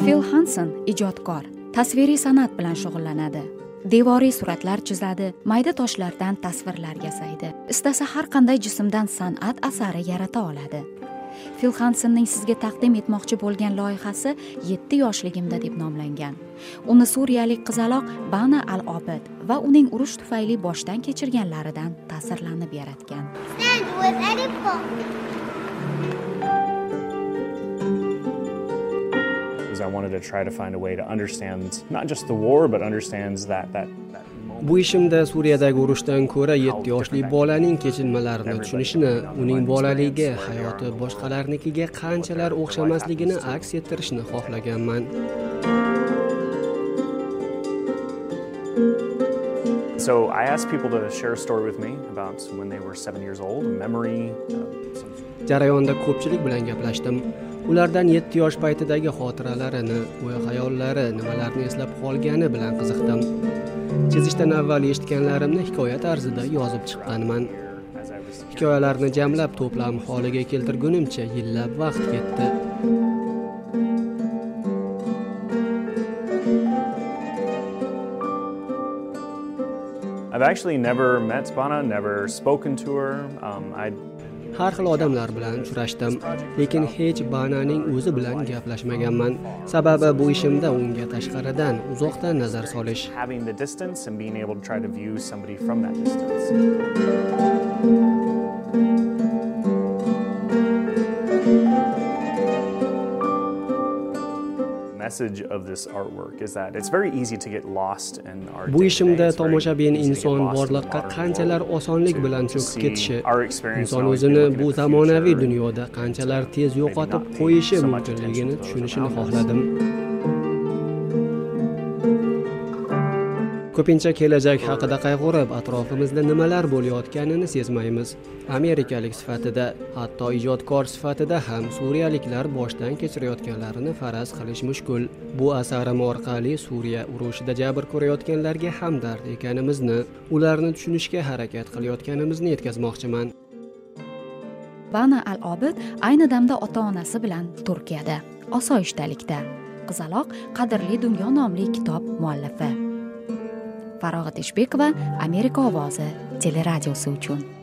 Phil Hansen ijodkor, tasviriy san'at bilan shug'ullanadi. Devoriy suratlar chizadi, mayda toshlardan tasvirlar yasaydi. Istasa har qanday jismdan san'at asari yarata oladi. Phil Hansenning sizga taqdim etmoqchi bo'lgan loyihasi 7 yoshligimda deb nomlangan. Uni suriyalik qizaloq Bana al-Obid va uning urush tufayli boshdan kechirganlaridan ta'sirlanib yaratgan. I wanted to try to find a way to understand not just the war but understands that Bu ishimda Suriyadagi urushdan ko'ra 7 yoshli bolaning kechinmalarini tushunishni, uning bolaligi, hayoti boshqalarnikiga qanchalar o'xshamasligini aks ettirishni xohlaganman. So I asked people to share a story with me about when they were 7 years old, a memory. Jarayonda ko'pchilik bilan gaplashdim. Ulardan 7 yosh paytidagi xotiralarini, o'y-xayollari, nimalarni eslab qolgani bilan qiziqdim. Chizishdan avval eshitganlarimni hikoya tarzida yozib chiqqanman. Hikoyalarni jamlab to'plam holiga keltirgunimcha yillab vaqt ketdi. I've actually never met Bana, never spoken to her. Har xil odamlar bilan uchrashdim, lekin hech Bananing o'zi bilan gaplashmaganman. Sababi bu ishimda unga tashqaridan, uzoqdan nazar solish. Having the distance and being able to try to view somebody from that distance. Message of this artwork is that it's very easy to get lost in our Bu ishimda tomoshabin inson borliqqa qanchalar osonlik bilan cho'kib ketishi, inson o'zini bu zamonaviy dunyoda qanchalar tez yo'qotib qo'yishi mumkinligini tushunishini xohladim. Ko'pincha kelajak haqida qayg'urib, atrofimizda nimalar bo'layotganini sezmaymiz. Amerikalik sifatida, hatto ijodkor sifatida ham suriyaliklar boshdan kechirayotganlarini faraz qilish mushkul. Bu asarim orqali Suriya urushida jabr ko'rayotganlarga hamdard ekanimizni, ularni tushunishga harakat qilayotganimizni yetkazmoqchiman. Bana al-Obid ayni damda ota-onasi bilan Turkiyada, osoyishtalikda. Qizaloq Qadrli dunyo nomli kitob muallifi. Farog'at Ishbekova, Amerika ovozi teleradiosi uchun.